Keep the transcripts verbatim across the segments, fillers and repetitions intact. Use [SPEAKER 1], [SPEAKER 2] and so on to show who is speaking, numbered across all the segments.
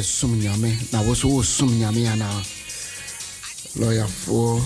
[SPEAKER 1] sum nyame na wo so sum nyame ana lawyer for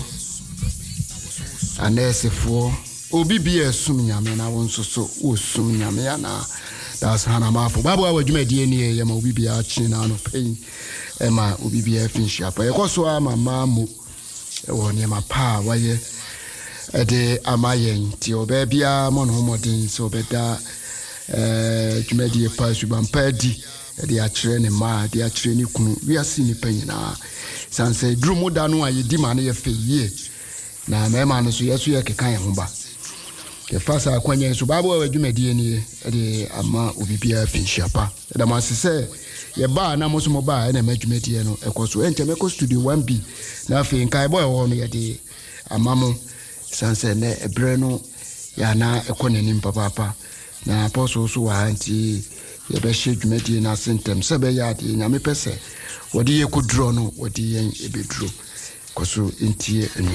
[SPEAKER 1] anese for obi bi sum nyame na wo so so wo sum nyame ana that's hanama for babu awadwuma die ne ye ma obi bi a chi na no pain e ma obi bi a finish up e koso ama mamu e wo ne ma pa waye e de amayen ti oba bia mo no modin so beda eh dwumadi pa suban padi de a kire ne ma de a kire ne kunu wi ase ni panyina sanse drumu da no aye di ma ne ye feyie na mema no so yeso ye kekan ye ho ba ke fasa akwanya so babo wa dwumadi ni de ama obibia finshiapa da ma se ye ba na mo so mo ba na ma dwumadi no ekoso ente me ko studio one B na fe nkai boy ho no ye de ama mo sanse ne ebre no ya na ekonani papa na apostle so wa anti ye be hye dwumadi na sentem se be ya de nyame pese wodi ye kudro no wodi yen ebedro koso entie enu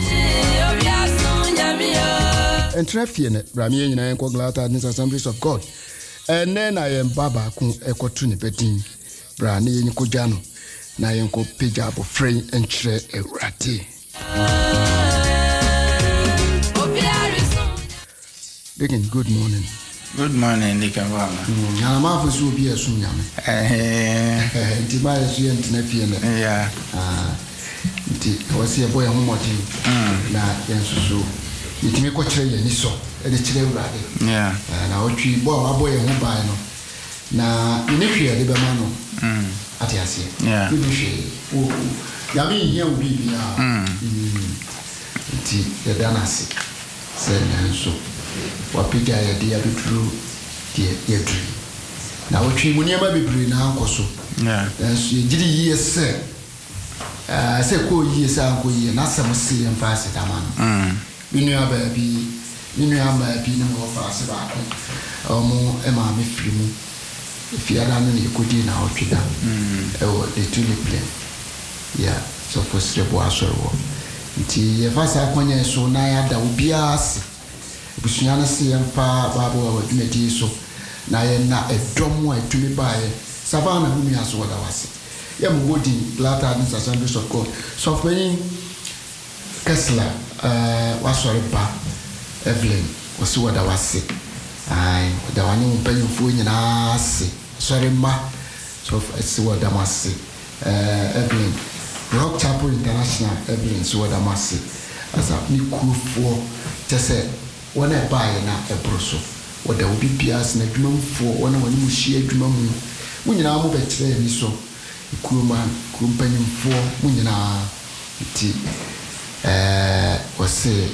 [SPEAKER 1] entrefie ne bramie nyina enko glata in Assemblies of God ene na ye baba ku ekotu ne bedin bra ne yen kodja no na yen ko page abo free enchre ewrate Dikin, good morning.
[SPEAKER 2] Good morning, Nikawama.
[SPEAKER 1] Yana mafu su biya sun yame. Eh, nti ba yesu ye ntina fie ne.
[SPEAKER 2] Yeah.
[SPEAKER 1] Ah, nti wasi ebo ya homodi. Na yensusu. Nti ko kire ye ni so, e de kire urade.
[SPEAKER 2] Yeah.
[SPEAKER 1] Na otwi bo wa bo ye ho ban no. Na ni hwe de be ma no. Mm. Ati ase.
[SPEAKER 2] Yeah.
[SPEAKER 1] Ni hwe. O ya mi yin obi bi na. Mm. Nti ya danase. Se na nso. Wapiga ya dia bitru die yedru na wotwi mu niam bibiri na ankoso
[SPEAKER 2] yeah
[SPEAKER 1] enso ye gidi yi se eh se ko yi se anko yi na sam se yem fase taman mm binu aba bi binu aba bi na mo fase ba ko omo e ma me firi mu fiara no ne kodi na otwida mm e wo de tuliple ya so fosre bo asoro nti ye fase akonya so na ya da obi ase busunyana se yempa babo wa dwumadi so na ye na edom a etumi baaye savana humi aso wada wase ye mbodi glata in Assemblies of God so fani Kesla eh wasore ba Evelyn wasi wada wase ai wada wani mpanyufo nyina ase sorry ma so esi wada wase eh Evelyn Rock Chapel International Evelyn so wada wase asa ni kufo tese wana bae na ebroso wada obi bias na dwumamfo wana wani muhie adwuma mu munyina mo betre ni so kuruma kumpanyimfo munyina ti eh wase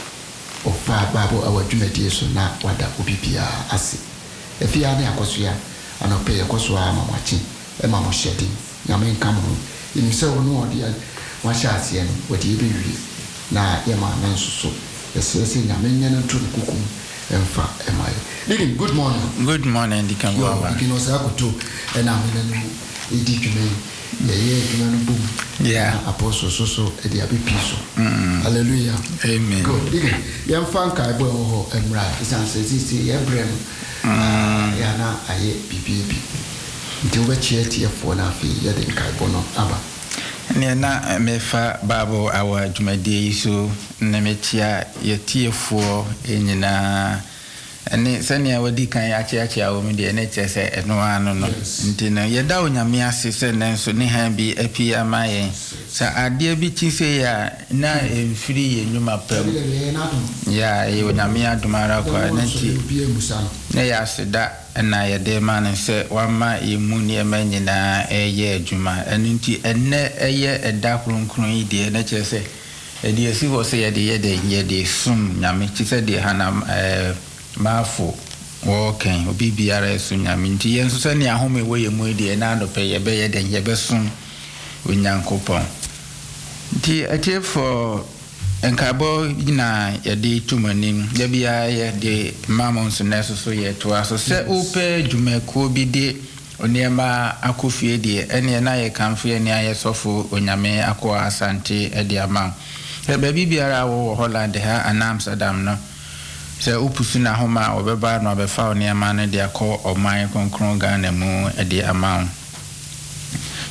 [SPEAKER 1] ofa babo awadwumadi so na wada obi bia ase efia na yakoso ya anope yakoso ama mwachi e ma mo shedi nyame nka mo ni se wono odi wa sha ase no wadi ebe wi na yema na nsuso yes nyame nyana to kuku emfa emai Lily, good morning.
[SPEAKER 2] Good morning, Dikangwa.
[SPEAKER 1] You can say akuto and I'm in a dikume ye ye dwumano bum
[SPEAKER 2] yeah
[SPEAKER 1] apostle so so e dia be piso hallelujah
[SPEAKER 2] amen
[SPEAKER 1] good Lily, yem fanka ebo ho emra isan se sisi ye brem ya na aye bibibi nti wo chie tie fo na afi ye de kai bono aba
[SPEAKER 2] ne na mefa babo awa dwumadi so na metia ye tiefo enyina ene sania wadi kan achi achi awo mi de ne chese eno anu no nti no ye da onyame ase se nenso ne han bi api amaye sa ade bi chi se ya na emfiri ye nyuma pam ya ye onyame adumara kwa nti ne ya seda na ye de man se wama emu ne manyina eye adwuma enu nti enne eye eda kronkron yi de ne chese e de si ho se ye de ye de ye de sum nyame chi se de hanam eh mafo okay obi biara esu nyame nti yenso se ne ahome we ye mu de na adope ye be ye de ye be sum onyankopon nti atiefo enkabo ina ye de tumanim ye bia ye de mamons neso so ye to aso se ope dwumako bi de oniema akofie de ene na ye kamfie ne aye sofo onyame akwa asante e de ama e ba biara wo Holland ha Amsterdam no se upusu na homa obeba na obefa oniema ne de akọ oman konkron Ghana mu e de ama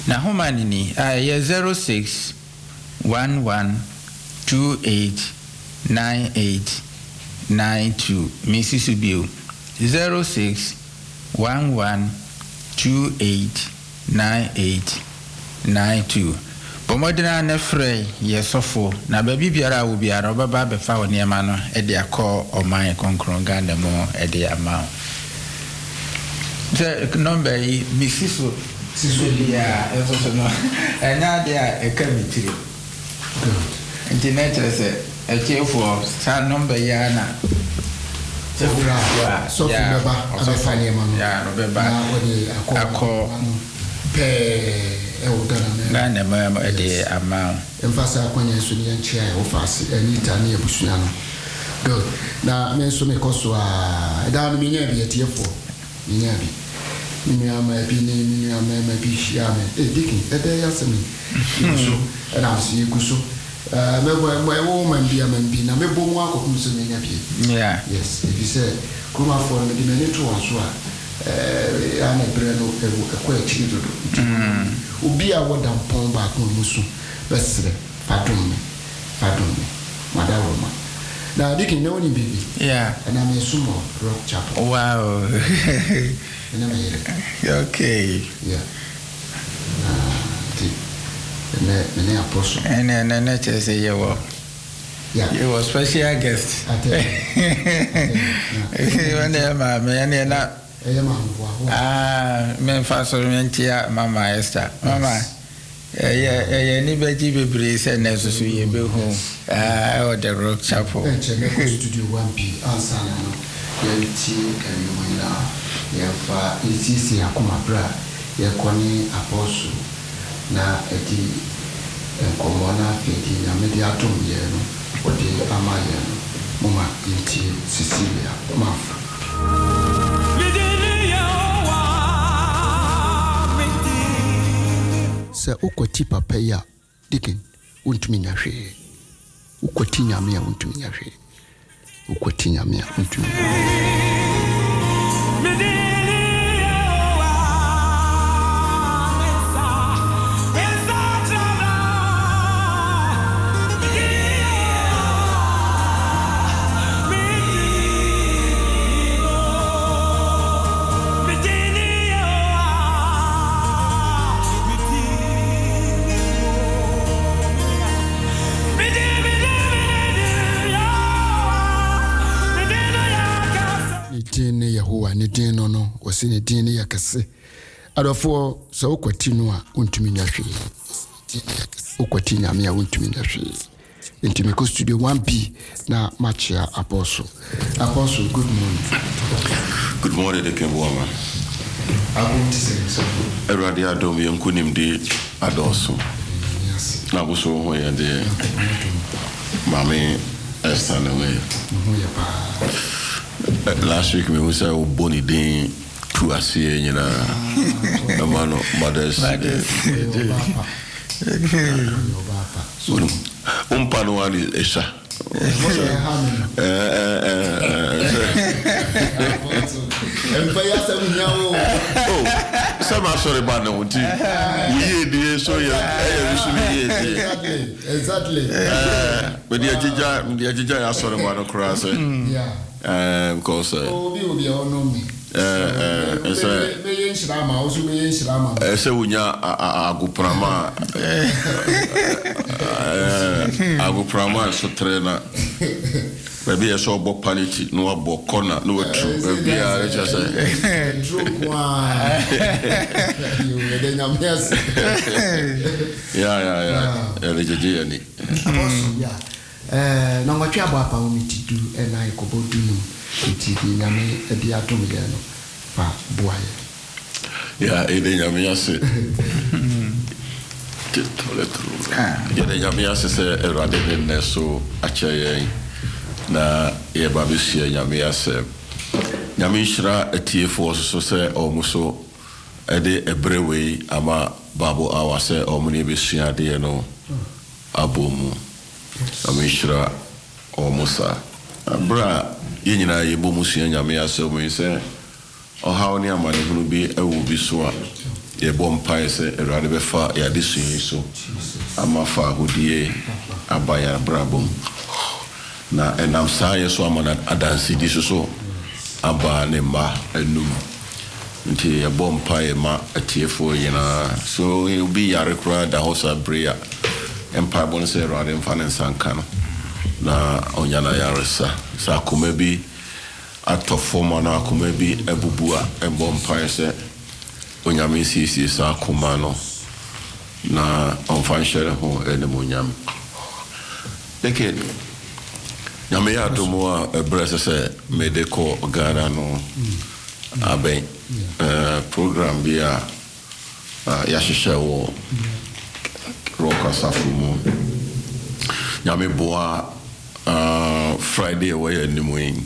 [SPEAKER 2] na homa ni ni uh, zero six one one two eight nine eight nine two Missus Bill zero six one one two eight nine eight nine two. Pomodina ne frɛ yesofo na baabi biara wo biara obaba befa wo niema no e de akɔ oman konkron Ghana mo e de ama. The number yi Misiso Sisulia eso so no enya de a e ka mitiri. Good. Internet se e chefo sa number ya na
[SPEAKER 1] Sefura so beba abefa niema no.
[SPEAKER 2] Ya no beba akɔ
[SPEAKER 1] pe e wo Ghana
[SPEAKER 2] me Ghana mo e de ama.
[SPEAKER 1] Emfasa akwanya so ni enchia e wo fase anita na ebusua no. Good. Na me so me koso a da no me nya bi etiefo. Me nya bi. Me ama bi ni me ama ma bi hia me. Eh dikin e de yasemi. So e na so yekuso. Uh, me boy boy woman bi am bi na me bo mu akokum so me nya bi.
[SPEAKER 2] Yeah.
[SPEAKER 1] Yes, if you say kuma for me di me ni to so a eh ana bre no e ko e chi do. Mm. Obi a woda pon ba ko musu besre fadum me fadum me madaroma na dikin ne woni bibi.
[SPEAKER 2] Yeah.
[SPEAKER 1] And I'm a sumo rock chapel.
[SPEAKER 2] Wow.
[SPEAKER 1] And I'm a
[SPEAKER 2] okay.
[SPEAKER 1] Yeah. Me me apostle.
[SPEAKER 2] And then and that is a year.
[SPEAKER 1] Yeah.
[SPEAKER 2] You were special guest.
[SPEAKER 1] I tell you.
[SPEAKER 2] When they ma me and na ah me faso mentia Mama Esther. Mama eh eh ni beji bebre se na so so ye be hu ah o the Rock Chapel.
[SPEAKER 1] Eh check studio one B answer no. Ya ti kan yo na ya fa isisi akoma bra ya koni apostle na eti enkomona feti ya media atom ye no odi amaye no mama inti Cecilia maf se ukoti papa ya dikin untumi nya hwe ukoti nyame ya untumi nya hwe ukoti nyame ya untumi no no wasi ne din ya kase adofo so ukwati no a untumi nya hwe ukwati nyame a untumi nya hwe intimi ko studio one B na machia apostle apostle good morning.
[SPEAKER 3] Good morning de Kemboama.
[SPEAKER 1] Abum tise so
[SPEAKER 3] Eradi adom yenkunim de adoso
[SPEAKER 1] yes
[SPEAKER 3] na buso ho ye de mami Esther no we
[SPEAKER 1] ho ya pa.
[SPEAKER 3] Last week me was a boni din to asie nyina amano mothers umpa no wali esha eh eh eh
[SPEAKER 1] empaya samunyawo
[SPEAKER 3] oh sama sorry ba na wuti ye die so ya eh so ye
[SPEAKER 1] exactly exactly
[SPEAKER 3] eh but the ajija the ajija ya sorry ba no cross
[SPEAKER 1] yeah
[SPEAKER 3] uh because uh
[SPEAKER 1] obi obi ono mi
[SPEAKER 3] eh eh so
[SPEAKER 1] me yen shirama osu me yen shirama
[SPEAKER 3] eh se wunya aguprama eh aguprama so trainer baby e so bo quality no abo corner no true baby a just say
[SPEAKER 1] true kwa you le nyam yes
[SPEAKER 3] yeah yeah yeah ele jeje ani
[SPEAKER 1] yeah eh na ngwatwa abo apa o mitidu e na ikobodu no mitidu nyame e bi atom ye no fa boaye
[SPEAKER 3] yeah ele nyame yase que tole true ele nyame yase se erade ne so achaye na ye babisia nyame yase nyame shira etiefo so se omuso ede ebrewe ama babo awase omuni besua de no abomu amishra omusa abra yenyina yebo musua nyame yase omu se o hawo ne amane hunu bi ewu bi so a ye bom pae se erade be fa ya disu so ama fa hodie abaya brabom na enam sa ye so amana adansi disu so aba ne ma enum nti ye bom pae ma atiefo yina so e bi yare kra da hosa bria empire bon se erade mfa ne sanka no na onyana yaresa sa kuma bi atofoma na kuma bi ebubua ebom pae se onyame sisi sa kuma no na onfan shere ho ene monyam deke nyame ya domo a ebrese se medeko gara no aben eh program bia ya hihye wo roka safumu nyame boa Friday away in the morning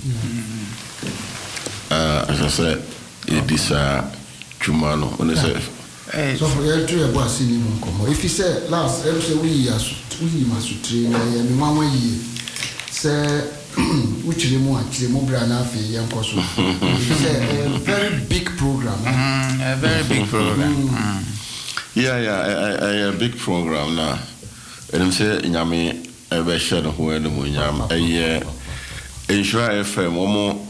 [SPEAKER 3] uh as I said it is uh Chumano, when I say,
[SPEAKER 1] so for you to a boss in him, if you say last, every say we are we must train, and one way, say, which the more, the more branafi, young person. It's a very big program,
[SPEAKER 2] a very big program.
[SPEAKER 3] Yeah, yeah, a big program now. And I'm saying, Yami, a version of where the Munyam, a year, Insure F M, one more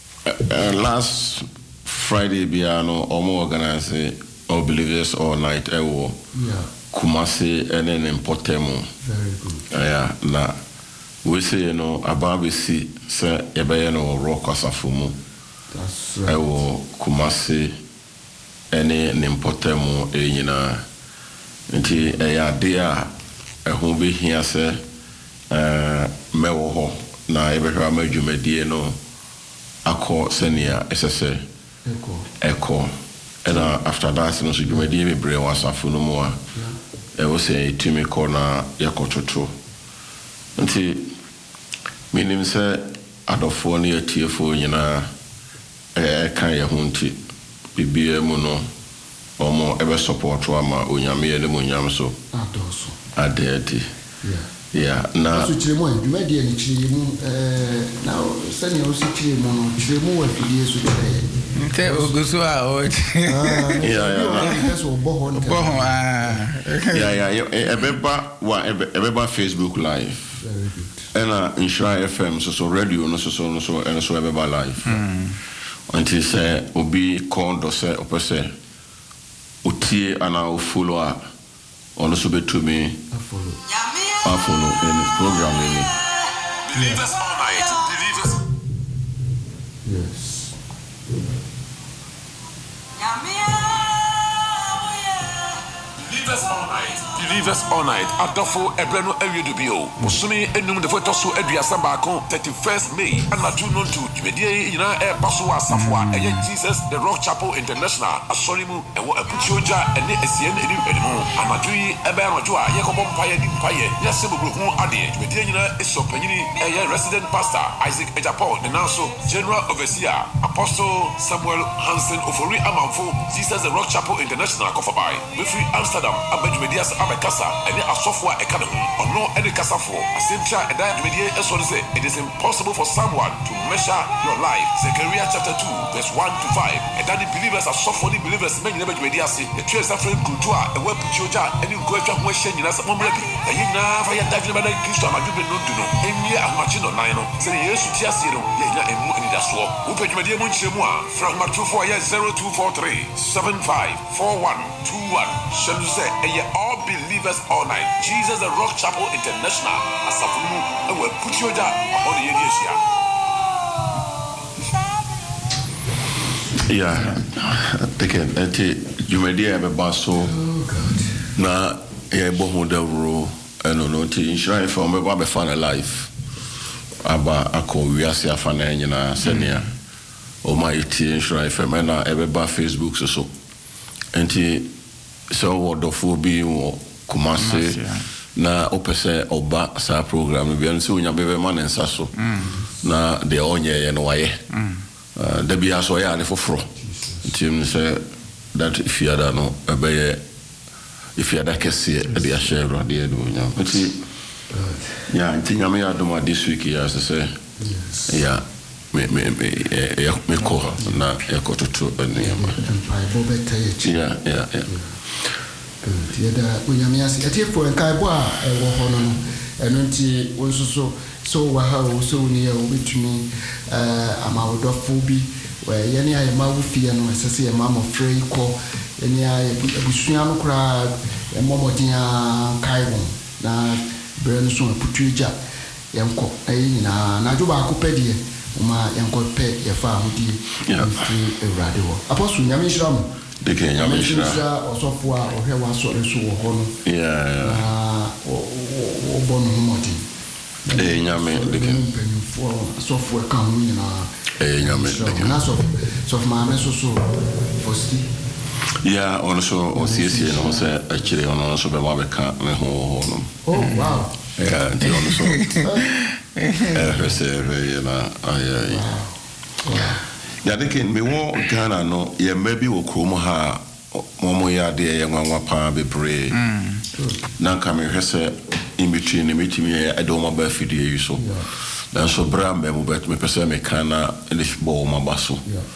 [SPEAKER 3] last. Friday biano omo organize all believers all night ewo
[SPEAKER 1] yeah
[SPEAKER 3] Kumasi enen impotemo
[SPEAKER 1] very good
[SPEAKER 3] yeah na we say you know ababe si se ebe no rock asafumu
[SPEAKER 1] that's right
[SPEAKER 3] ewo Kumasi enen impotemo enyina nti eya dia ehun be hia se eh mewo ho na ebe hwa madwumadie no akọ senia esese
[SPEAKER 1] Echo.
[SPEAKER 3] Echo. And uh, after that, no, so you may be brave was a full more. I was say to me corner Yakocho. Until meaning say, Adophone, tearful, you know, a kind of hunty, be a mono, or more ever support Rama, Unyami, and the Munyam so. I dare
[SPEAKER 1] yeah.
[SPEAKER 3] Yeah, now.
[SPEAKER 1] So, Chimon, you made any chim, now, send your city mono, Chimo, and years today.
[SPEAKER 2] Te ogusua o.
[SPEAKER 3] Yeah, yeah.
[SPEAKER 1] That's what Bohon.
[SPEAKER 2] Bohon ah.
[SPEAKER 3] Yeah, yeah. Ebeba wa ebeba Facebook live.
[SPEAKER 1] Very good.
[SPEAKER 3] And uh Insure F M so so radio no so so no so and so ebeba live.
[SPEAKER 2] Mm.
[SPEAKER 3] Until say obi kondo say opese utie ana o follow a ono so betumi
[SPEAKER 1] I follow.
[SPEAKER 3] I follow in the program any.
[SPEAKER 4] Believers all night. Believers.
[SPEAKER 1] Yes.
[SPEAKER 4] Believers all night. Believers all night. Adofo Ebreno Ewedubio. Musumi enum de foto so aduasa baako thirty-first May. Ana June to Jumedie ina e paso asafo a eye Jesus the Rock Chapel International asorimu ewo apuchioja ene esien eni enimu. Anadui ebe anojo a ye kobom paye di paye. Ya sebugru hu ade. Jumedie ina esopanyini eye resident pastor Isaac Ejapol the naso general overseer Apostle Samuel Hansen Ofori Amanfo Jesus the Rock Chapel International kofabai. We free Amsterdam abedumedias abekasa ene asofo a eka ne ho ono ene kasafo asentia eda dwedie eso say it is impossible for someone to measure your life. Zechariah chapter two verse one to five. Eda the believers asofo the believers men nyina bedwedi ase the three suffering kultu a ewa puchioja ene nko atwa ho ahye nyina sa momra bi na nyina fa ya dagene bada Kristo amadube no du no enye ahmachi no nan no se Yesu ti ase no ye nyina emu ani da so wo pedwedi mu nchiremu a from matufo ya zero two four three seven five four one two one. Shall say all believers all night. Jesus the Rock Chapel International. Asafumu ewe putioja on the yesia.
[SPEAKER 3] Yeah, take it. Enti Jumedie ebeba so na ye bohu de ro eno no ti Insure F M ebeba be fan life. Aba akọ wiase afana nyina senia. O my ti Insure F M na ebeba Facebook so so. Enti so what the phobia or Kumasi na opese oba sa program bi an se onya bebe man nsa so na de onye no waye da bia so ya ne foforo tim say that if you ada no ebeye if you ada kese e dia share de do nya nti ya nti nyame ya do ma this week ya say yeah me me me e me ko na e ko tutu eni ma yeah yeah yeah
[SPEAKER 1] yada unyame ase etiefo enkaebo a ewo ho no eno nti wonsoso so wa ha o so ni ya obetumi eh amawodofo bi we ye ne aye mawo fie no esese ye mama free ko ye ne aye abusua no kra e momodia kaiwo na bre no so putuja yenko ayi nyina na jo ba ko pedie uma yenko pe ye fa ahudi fi ewrade wo apostle nyame hira mo
[SPEAKER 3] de ke nyame hira
[SPEAKER 1] osofo a ohwe wa so re so wo ho no
[SPEAKER 3] yeah
[SPEAKER 1] ah o bonu moti
[SPEAKER 3] eh nyame de ke
[SPEAKER 1] benfo osofo ka ho nyina
[SPEAKER 3] eh nyame de ke
[SPEAKER 1] na so so ma me so so posti
[SPEAKER 3] yeah ono so o siesie no se akire ono so be ma be ka me ho no
[SPEAKER 1] oh wow
[SPEAKER 3] yeah de ono so eh receive na ay ay ya de ke me wo Ghana no ye maybe wo krom ha momo ya de ye nwanwa pa bebre na ka me hwese in between me mitimi e do ma ba fidie yi so dan so bra me mo bet me pese me kana ele bo ma baso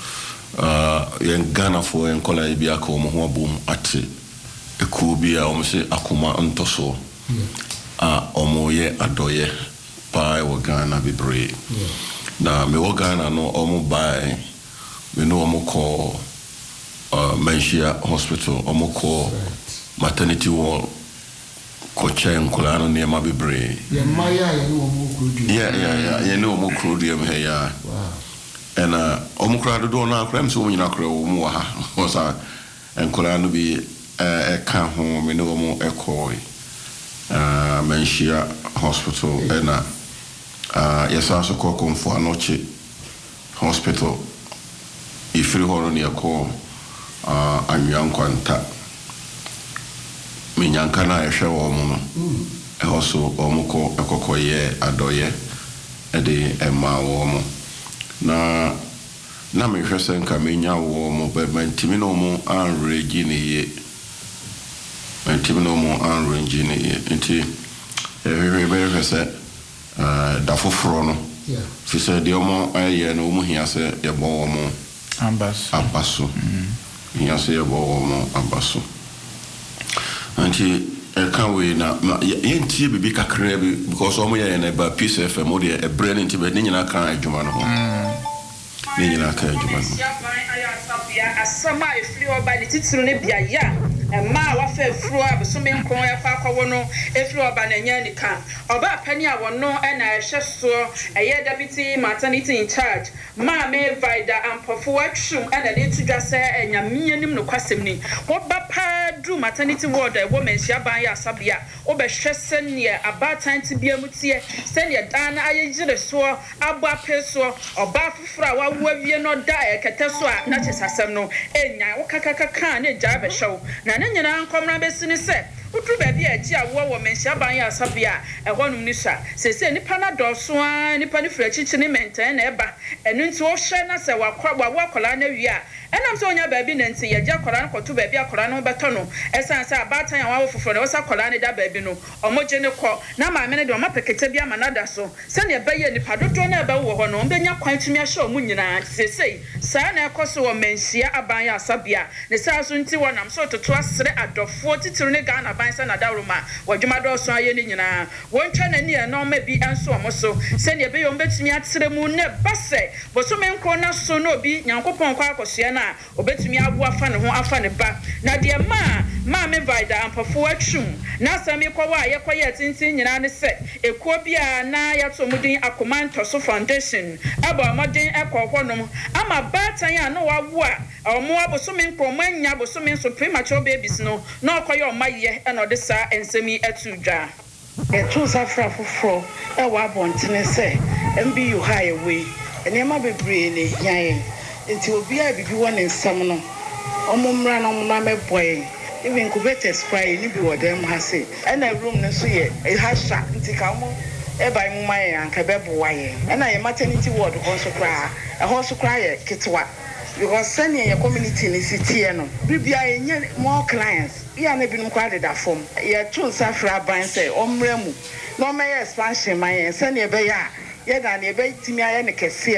[SPEAKER 3] ah ye Ghana fo en kola bi aka mo ho bom ate e ku bi a o mo se akoma ntoso ah o mo ye adoye pa e wo Ghana bebre na me wo Ghana no o mo bai we know o mo ko uh Menshia Hospital o mo ko maternity ward ko chen kulano ne ma bebre
[SPEAKER 1] ye maya ye no mo krodi
[SPEAKER 3] yeah yeah yeah ye no mo krodi em he ya
[SPEAKER 1] wow
[SPEAKER 3] and uh o mo krado do na kram so nyina kra o mo ha o sa en kulano bi eh ka ho me no mo ekoi uh Menshia Hospital and uh uh yes also ko komfo anoche hospital ifiri horo ne ko uh anwan kwanta minyanka na ehwe wo mu no e hoso o mu ko ekokoye adoye e de ema wo mu na na me hwe se nka menya wo mu be mantimi no mu anregi ne ye mantimi no mu anregi ne ye nti e hwe be hwe se uh da foforo no
[SPEAKER 1] yeah
[SPEAKER 3] fi se de omo aye no mu hia se ye bo wo mu
[SPEAKER 2] ambaso
[SPEAKER 3] abaso hia se ye bo wo mu abaso anti e kan we na yentie bibi kakra bi because omo ye na ba Peace F M o de e brand nti be ni nyina kan adwuma no ho ni nyina kan adwuma no
[SPEAKER 5] asama efiri oba ni tituru ne bia ya ma wa fa efuru abeso me nkron ya fa akwo no efiri oba na nya nika oba pani a wono na ehwe so eye deputy maternity in charge ma me vida ampofo atwum na ne tudwa se enyame anim no kwasem ni wo ba pa du maternity ward e wo menhia ban ya asabia wo be hwe sene abatan ti bia mutie sene dan ayegire so abo apeso oba fufura wa wo awie no da e kete so a na chesasem no enya wo kakakaka na gya be hyew na ne nyina nkomra besini se utru ba bi aji awo wo menhia ban ya asabia e honum ni sha sese nipa na doso a nipa ni frachichi ni menten na eba enu nti wo hwe na se wakwa wa wakola na wi a enam se onya ba bi na nti ye gya kola nkoto ba bi akola no beto no esan se abatan ya wa foforo na wo sa kola ne da ba bi no omoje ne ko na ma me ne de o mapekete bi amanada so se ne ba ye nipa dodo na ba wo ho no mbenya kwan tumi ahye o mu nyina sese sa na ekoso wo menhia aban ya asabia ne sa so nti wonam so toto asre adofo titiru ne Ghana ban sa na daruma wadwuma do so aye ne nyina wontwa na ne no ma bi enso omo so se ne be yo mbetumi atsere mu ne base boso me nkro na so no bi nyankopon kwa akosua na obetumi abo afa ne ho afa ne ba na de ma ma me vida ampofo atwum na sami kwa wa ye kwa ye tintin nyina ne se ekuo bia na ya to mudin Akomanto so foundation aba modin ekwohwonom ama batan ya no wawo a omo aboso me nkro manya aboso me so premature babies no na okoye omaye e no de sa ensemi atudwa etu safra foforo e wa bontene se M B U high way enema bebre ne yan nti obi a bibi won nsam no omo mra na omo na meboy even incubators cry ni bi wodem ha se na room no so ye e ha sha nti ka mo e bai mu maye anka bebo waye na ye maternity ward ko so kra e ho so kra ye kitwa because send your community ni city no bibia ye more clients ya na binum kwa da form ye tun safra ban say omra mu no me expansion man ye send ye be ya ye da na ye be timi aye ne kese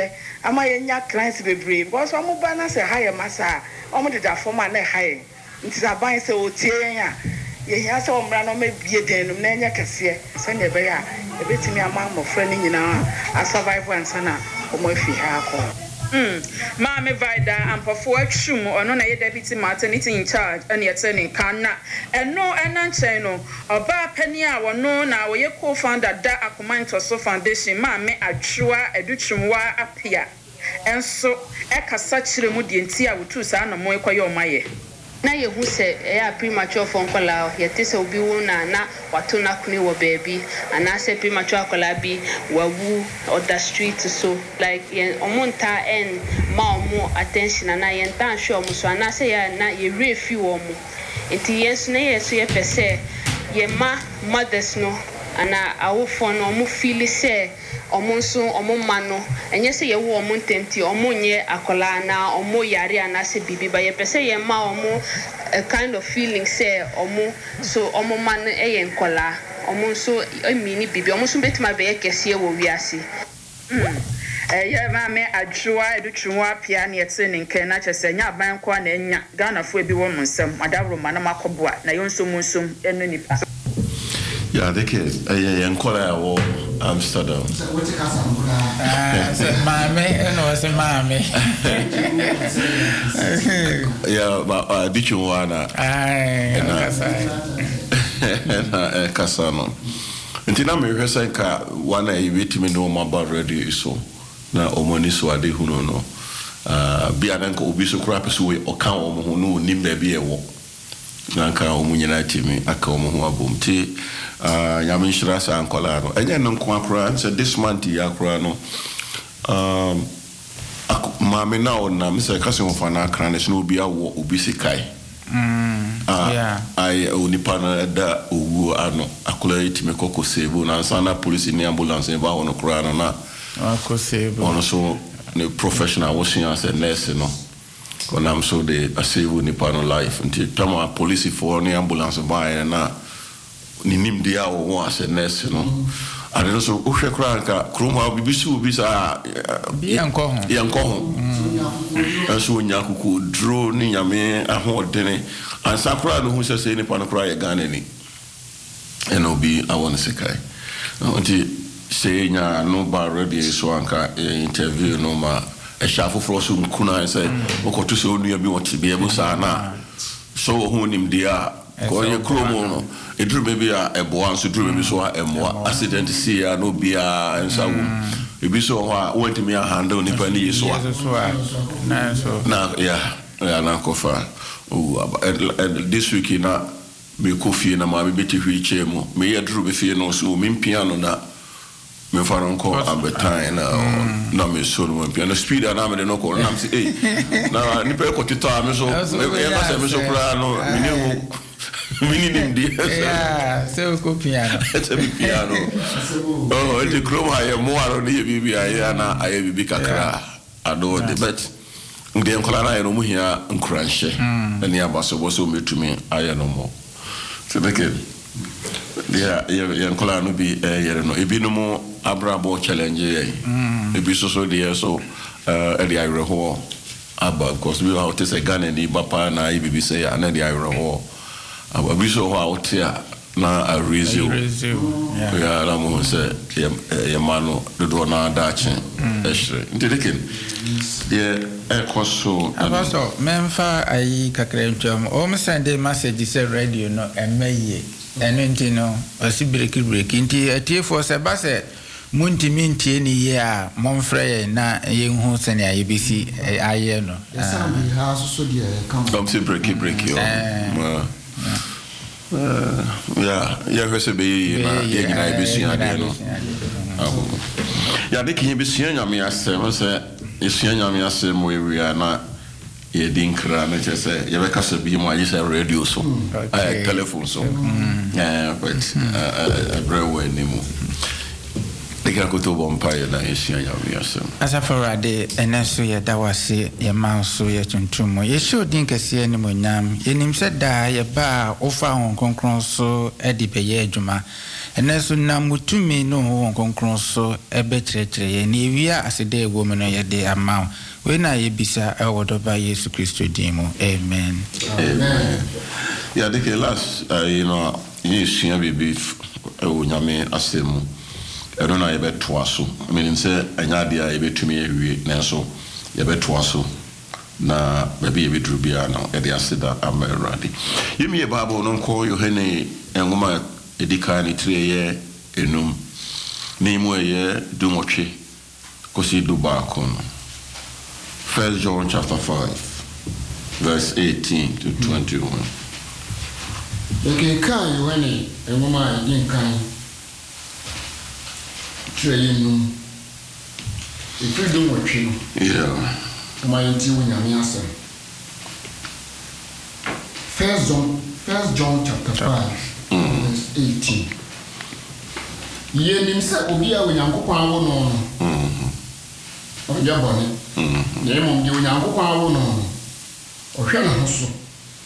[SPEAKER 6] ama yenya clients bebree because omo ba na say higher masa omo de da form na high nti aban say otie ya ye hia say omra no mabie den no na enya kese se na be ya e betimi ama mo fra ni nyina a survive and sana omo afi ha akọ.
[SPEAKER 5] Mm. Mama Vida and Pafo Chum or no deputy maternity in charge and yet turning Kana and no and channel or bar penny or no now we co founder that Akumanto So Foundation Mamma Achua Educhumwa appear and so Eka such remudientia with two son or more quayo maye.
[SPEAKER 7] Na ye hu se e premature phone call ye te se obi wu na na wato na kuni wo baby ana se premature call bi wawu on the street so like ye omonta en ma omo attention na ye ntan hwe omo so ana se ya na ye refi wo mo enti yes na ye so ye pese ye ma mothers no ana awofo no omo feel se omo nso omo ma no enye se ye wo omo ntenti omo nye akola na omo yare ana se bibi ba ye pese ye ma omo a kind of feeling say omo so omo ma no e ye nkola omo nso emini bibi omo nso betima be ye kese wo wiase.
[SPEAKER 5] mm eh ye ma me adwoa edutwuwa pia na yetse ne nke na chese nya aban kwa na enya Ghana fo ebi wo nsem adabro ma na makoboa na yo nso munsom eno nipa.
[SPEAKER 3] Yeah, they can. I am calling Amsterdam.
[SPEAKER 2] Ah, so mommy, no, so mommy.
[SPEAKER 3] Yeah, but uh, did you wanna?
[SPEAKER 2] Aye,
[SPEAKER 3] na Casano. Until me rehearsing ka one I wait me no about radio so na omoni so ade hu no no. Ah, bia na nka obi so crap so we o kan omo hu no nim ba bi e wo. Na nka omo nyina timi aka omo hu abom ti ah nyame nhyira sa ankola no. Enye no nko akora so this month ya akora no. Um mama na ona me say kase mo fa na akra na so obi awo obi sikai.
[SPEAKER 2] Mm.
[SPEAKER 3] Ah,
[SPEAKER 2] yeah.
[SPEAKER 3] I onipa na da owu ano akola yitime kokko save na sana police ni ambulance ba wono kora na na
[SPEAKER 2] akọ save
[SPEAKER 3] ono so the professional washing as a nurse no when I'm so the save nipa no life until tama police for ni ambulance ba na ni nim dia wo as a nurse no and also o hwe kora nka kroma bibisi obi sa
[SPEAKER 2] bi anko ho
[SPEAKER 3] yanko ho aso nyakuku dro ni nyame ahodene ansa kora no hu se nipa no kora ye Ghana ni eno bi awon sekai until say nya no ba ready so anka interview no ma e shafo fro so nkuna say okoto so onua bi woti be ebo sa na so hu nim dia ko ye kromo no e dru be bia e bo anso dru be so a emwa accident see ya no bia ensa wo e bi so ho a want me handle ni pa ni so
[SPEAKER 2] na so
[SPEAKER 3] na yeah ya na ko fa oh this week na me ko fie na ma be beti hwi chemo me ye dru be fie no so me piano na me faron ko abetan na na me so no piano speed na me no ko na me say eh na ni pe ko tito a me so e ba se me so kra no me ni wo me ni nim di
[SPEAKER 2] yeah so ko piano
[SPEAKER 3] se me piano oh e kro ma ye mo aro ni bibi aye na aye bibi kakra ado de bet ndem kala na ye no mu hia nkranhye na ni abaso bo so metumi aye no mo so beke yeah ye kala no bi ye no ebi no mo abrabo challenge ye ebi so so de so eh di ayre ho aba because we how to say Ghana ni papa na ibi say ya na di ayre ho aba bi so ho out here na a reason yeah yeah na mo say ye mano do do na dachi ehre ndedeken ye e koso
[SPEAKER 2] abaso memfa ayi kakra ntwam o me send message say radio no emaye eno ntino osi break break nti atie for se ba se munti minti ni ye a monfrɛ na ye hu sene aye bisi aye no
[SPEAKER 1] esa bi ha so so de come
[SPEAKER 3] come say break break yo yeah yeah hwese be ye na ye nyina bisi ade no ya de kin bisi nyame asem se yesu nyame asem mo ewia na ye dinkra na chese ye be kasa bi mo ayi se radio so eh telephone so yeah but uh brawe ni mo Yɛka koto bɔ mpaeɛ na yɛsua Nyame asɛm.
[SPEAKER 2] Asafo Awurade ɛnɛ so yɛda wase yɛma so yɛtuntum yɛhyɛ odin kɛseɛ ne monyam yɛnim sɛ daa yɛba a wofa Honhom Kronkron so ɛde bɛyɛ adwuma ɛnɛ so nam wotumi no Honhom Kronkron so ɛbɛkyerɛkyerɛ yɛ ne ewia aseda ɛwɔ mu no yɛde ama we na yɛbisa ɛwɔ dɔba Yesu Kristo din mu. Amen.
[SPEAKER 3] Amen. Yeah, the last uh, you know yɛsua biribi ɛwɔ Nyame asɛm mu ɛno na yɛbɛtoa so. I mean sɛ ɛnya adeɛ a yɛbɛtumi awie nanso yɛbɛtoa so na baabi yɛbɛduru biara na yɛde aseda ama Awurade. Yɛmi yɛ Bible no nkɔ Yohane nwoma ɛdi kan ne tire yɛ enum ne mu ɛyɛ dumɔtwe kɔsi du baako no. First John chapter five verse eighteen to twenty-one.
[SPEAKER 1] Okay, kan Yohane nwoma ɛdi kan training if you do what you
[SPEAKER 3] yeah
[SPEAKER 1] my until when you answer first John first John chapter five mm. verse eighteen ye nim se obi a onyankopon awo no mhm o ya bone mhm ye mom ye onyankopon awo no o hwe na ho so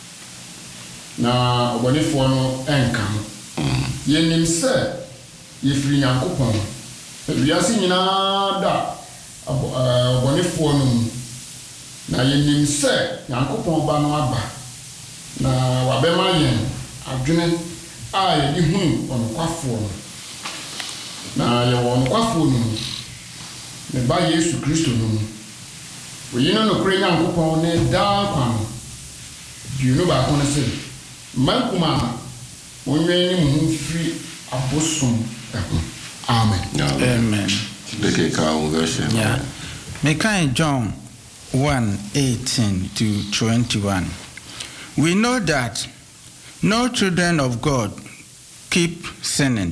[SPEAKER 1] na obonefo no enka mhm ye nim se ye firi nyankopon wiase nyina da abonefo no na yenim se Nyankopon ba no aba na wabema yen adwene a yedi hu onokwafo na ye wonokwafo no ne ba Yesu Kristo no we no no kure Nyankopon ne da kwan du no ba kono se mankuma onwen ni mu firi abosom eho. Amen.
[SPEAKER 2] Amen.
[SPEAKER 3] Yeah.
[SPEAKER 2] Mekai John one eighteen to twenty-one. We know that no children of God keep sinning,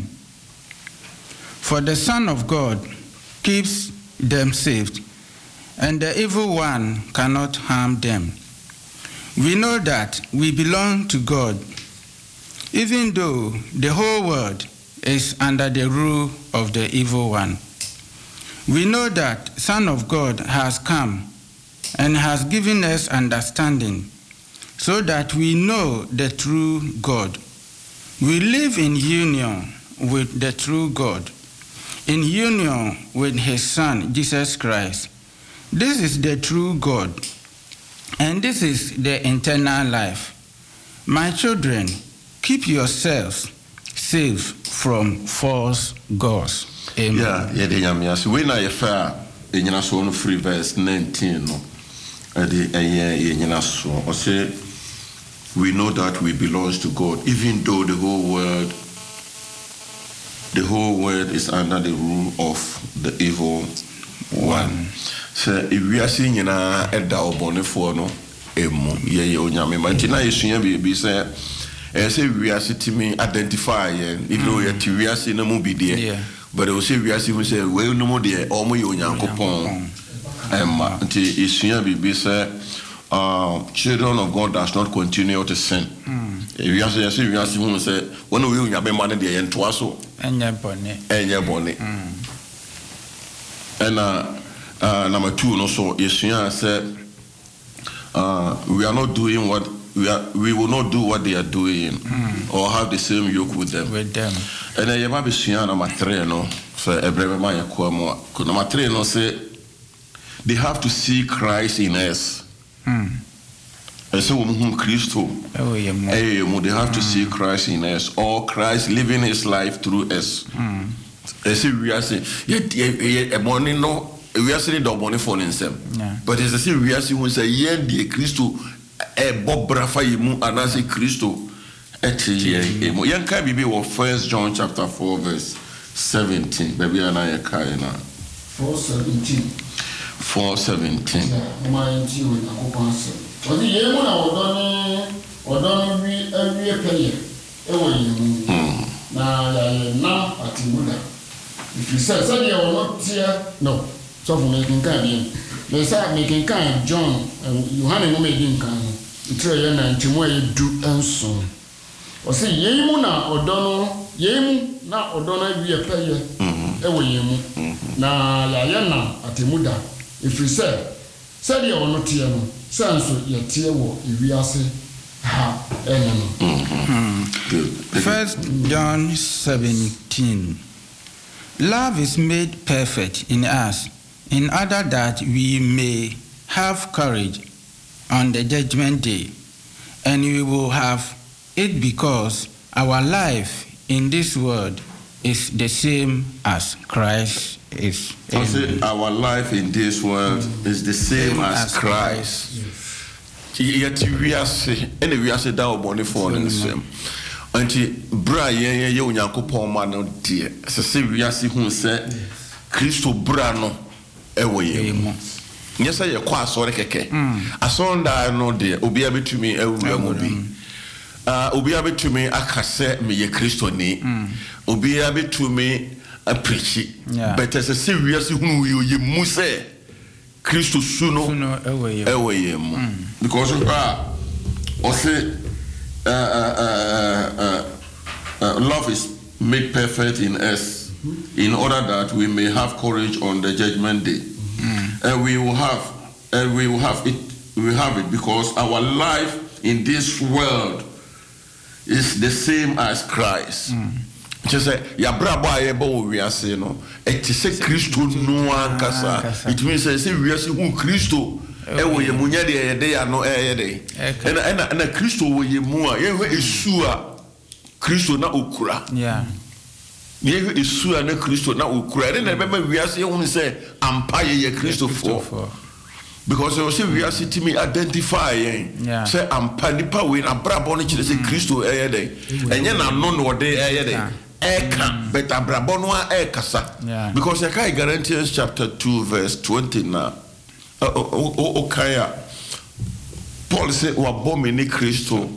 [SPEAKER 2] for the Son of God keeps them saved, and the evil one cannot harm them. We know that we belong to God, even though the whole world is under the rule of the evil one. We know that Son of God has come and has given us understanding, so that we know the true God. We live in union with the true God, in union with his Son, Jesus Christ. This is the true God, and this is the eternal life. My children, keep yourselves safe from false gods. Amen.
[SPEAKER 3] Yeah, yeah, the Yamias. When I fair in Yanason free verse nineteen, no, the Yanaso, or say, we know that we belong to God, even though the whole world, the whole world is under the rule of the evil one. So if we are seeing in a Edda for no, emu, ye onyame, mantina yesua be say. I say we are sitting identify and even though we are seeing no more be there, but I say we are seeing say well no more there or more Yankopon and until Isuya be say uh children of God does not continue to sin. We are saying we are seeing say when we have been managed there and twice so
[SPEAKER 2] and your bonnet
[SPEAKER 3] and your bonnet and uh uh number two no so Isuya said uh we are not doing what We, are, we will not do what they are doing mm. or have the same yoke with them.
[SPEAKER 2] With them.
[SPEAKER 3] And then you might be seeing number three, no? So every man you come number three, no? Say they have to see Christ in us. And so whom Christ, oh yeah, they have to see Christ in us, or Christ living His life through us. I say we are saying, yeah, a morning no, we are saying the morning for them. But as I say, we are saying we say, yeah, the Christ. E Bob Brafa yimu anase Kristo eti ye emu yanka bibi wo First John chapter four verse seventeen baby ana ye kai na
[SPEAKER 1] four seventeen
[SPEAKER 3] four seventeen
[SPEAKER 1] ma nti wo na ko panse odi ye mu na odoni odoni wi awie peye e wo yimu na ya ye na atimuda if you say say you not here no so for making kan bien me say making kan John Yohane no making kan itire ye na ntimo ye du enso o say ye mu na odono ye mu na odono wi peye ɛwɔ yɛn mu na yɛayɛ nam atemuda ɛfiri sɛ sɛdeɛ ɔno teɛ no sɛ nso yɛteɛ wɔ ewiase ha ɛne no.
[SPEAKER 2] First John seventeen. Love is made perfect in us, in order that we may have courage on the judgment day, and we will have it because our life in this world is the same as Christ is.
[SPEAKER 3] I say our life in this world is the same as Christ. Yet we are saying, and we are saying that we're born for the same. Anti bra ye ye onyankopon ma no de se se wiase hu se Kristo bra no ewo ye mu nye se ye kwa asore keke asonda no de obi abetumi awura mu bi ah obi abetumi akase me ye Kristo ni obi abetumi aprechi better se se wiase hu ye mu se Kristo su no ewo ye mu because ah o se Uh, uh, uh, uh, uh, love is made perfect in us in order that we may have courage on the judgment day. Mm. And we will have and we will have it we will have it because our life in this world is the same as Christ. Just say ya brabo ayebo we are saying no it is a Christo no ankasa it means say we are saying who Christo ewo ye munya de ye de ya no eh de na na na Kristo wo ye mu a ye hwe esu a Kristo na okura yeah ye hwe esu a na Kristo na okura de na be ma wiase hu say ampa ye ye Kristo for because you see we are sitting me identify yeah say ampa nipa we na brabo no kire say Kristo eh de enye na no no de eh de eka but brabo no a ekasa because you can Galatians chapter two verse twenty now. Okay, Paul said, "Wa ni Kristo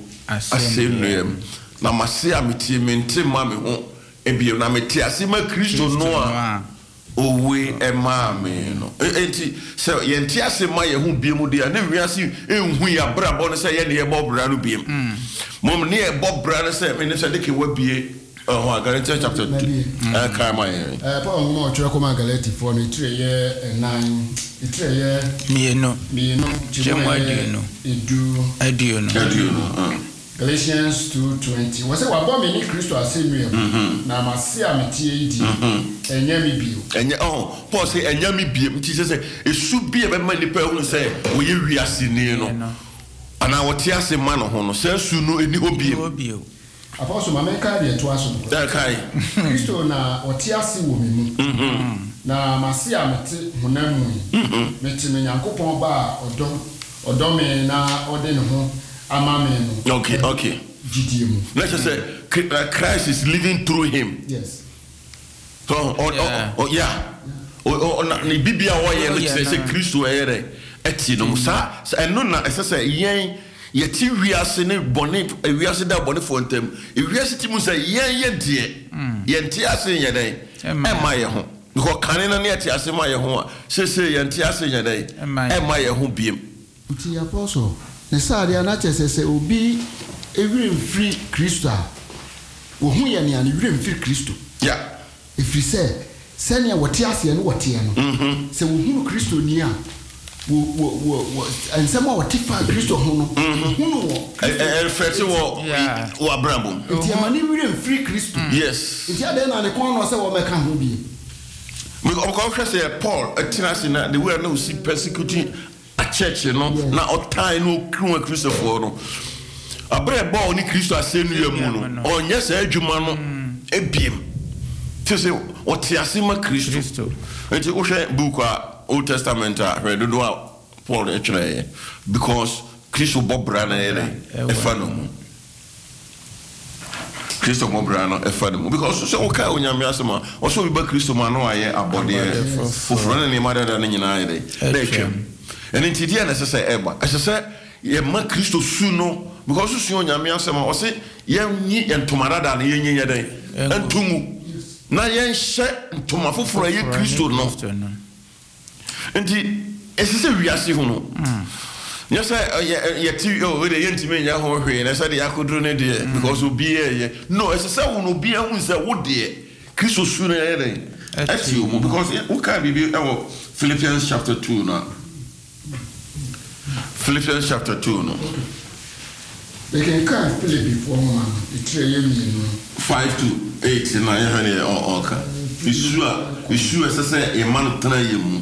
[SPEAKER 3] asem na mase ameti mente ma me ho ebiem na meti asema Kristo no a owe e ma me no enti se yenti asema ye ho biem de na wiase enhu ya brabo no se ye ne ye bobra no biem mom ne ye bobra no se me ne se de ke wabie oh Galatians chapter two eh kai ma ye eh Paul mo twa ko ma Galatians for no tire ye nine itire ye
[SPEAKER 2] me no
[SPEAKER 1] me no
[SPEAKER 2] chemo edu
[SPEAKER 1] edu
[SPEAKER 2] edu no
[SPEAKER 3] edu no
[SPEAKER 1] Galatians two twenty was say wa bo me ni Kristo asenu na mase ametie idi enya mi bio
[SPEAKER 3] enya oh Paul say enya mi bio nti say esu bi e be ma nipa hu say wo ye wiase ni no ana wo tie ase ma no ho no say su no eni obiem
[SPEAKER 1] Apostle Mameka de to aso
[SPEAKER 3] da kai
[SPEAKER 1] Kristo na otiase wo me mu na mase amete honamu meti me Yankopon ba odom odom na ode ne ho ama me no
[SPEAKER 3] okay okay
[SPEAKER 1] gidiemu
[SPEAKER 3] let's just say Christ is living through him
[SPEAKER 1] yes
[SPEAKER 3] so oh yeah. oh yeah oh na ni bibia wo ye no say Kristo ere eti no sa eno na say yen yeti wiase ne bone wiase da bone fontem wiase ti mu say yen ye de yenti ase yen den e ma ye ho because kanena ne ati ase ma ye ho a se se yenti ase yen den e ma ye ho biem
[SPEAKER 1] nti apostle ne sare ana chese se obi ewiri mfiri Kristo a wo hu ye ne an ewiri mfiri Kristo
[SPEAKER 3] yeah
[SPEAKER 1] efiri se se ne wote ase ne wote no se wo hu Kristo ni a wo wo wo ensema wote fa Kristo ho no hu no wo
[SPEAKER 3] e fete wo wo abrabo
[SPEAKER 1] nti amani ewiri mfiri Kristo
[SPEAKER 3] yes
[SPEAKER 1] nti ade na ne kon no se wo meka ho bi
[SPEAKER 3] we go say Paul atinasi na the way na we persecuting a church no na otai no kru Kristo for no abre ba oni Kristo asenu yamu no onye se adwuma no ebiem to say what asema Kristo enti wo hwe book a Old Testament a read do Paul actually because Kristo bobra na ere e fa no mu Kristo bobra no e fa no mu because so wo kai onyame asema wo so bi ba Kristo ma no aye abode foforo na ne ma da na nyina ere na etwem and in Tidia necessary eba as I say ye ma Kristo su no because su onyame asema wo se ye nyi entomarada na ye nyi ye den entumu na ye hye ntoma foforo ye Kristo no nti esise wiase hu no nya say ye ti o we de ye ntime nya ho hwe na say de yakodro ne de because obi ye no esise hu no obi hu say wo de Kristo su na yɛde ɛti omu because wo ka bibi ɛwɔ Philippians chapter two na Philippians chapter two no
[SPEAKER 1] they can come Philippi for one the you
[SPEAKER 3] five to eight na yɛ hane o ka isu a isu ɛsɛ sɛ e man tena yɛ mu